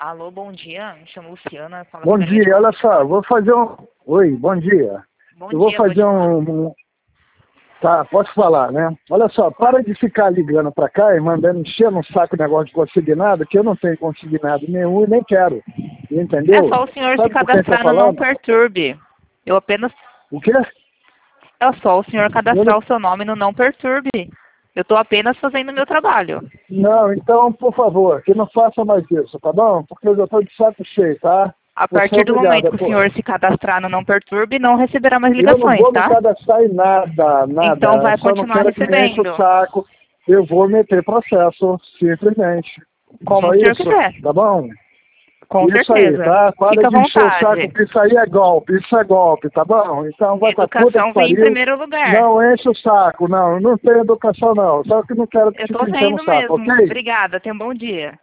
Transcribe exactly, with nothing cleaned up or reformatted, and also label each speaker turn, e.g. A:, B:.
A: Alô, bom dia. Me chamo Luciana. Fala
B: Bom dia, olha só, vou fazer um... Oi, bom dia.
A: Bom
B: Eu vou
A: dia,
B: fazer
A: pode
B: um... um- Tá, posso falar, né? Olha só, para de ficar ligando pra cá e mandando encher no saco o negócio de consignado, que eu não tenho consignado nenhum e nem quero. Entendeu?
A: É só o senhor se
B: Sabe por quem eu tô
A: cadastrar no Não
B: falando?
A: Perturbe. Eu apenas...
B: O quê?
A: É só o senhor
B: Eu
A: cadastrar
B: não...
A: o seu nome no Não Perturbe. Eu estou apenas fazendo o meu trabalho.
B: não, então, por favor, que não faça mais isso, tá bom? Porque eu já tô de saco cheio, tá?
A: A
B: Você é
A: partir do momento
B: obrigada,
A: que o
B: pô.
A: senhor se cadastrar no Não Perturbe, não receberá mais
B: Eu não
A: ligações,
B: vou me
A: tá?
B: cadastrar em nada, nada.
A: Então vai
B: Eu só não
A: continuar
B: quero que me enche o
A: recebendo.
B: saco. Eu vou meter processo, simplesmente.
A: Como
B: Só
A: o senhor
B: isso,
A: quiser.
B: tá bom?
A: Com
B: Isso aí,
A: certeza.
B: tá? Para
A: Fica à
B: de encher o saco,
A: vontade.
B: porque isso aí é golpe, isso é golpe, tá bom? Então vai pra puta
A: Educação
B: que
A: vem em
B: pariu.
A: primeiro lugar.
B: Não enche o saco, não, não tem educação não. Só que não quero que
A: Eu
B: fique
A: estou
B: enchendo o
A: vendo
B: saco,
A: mesmo.
B: ok?
A: Obrigada. Tenha um bom dia.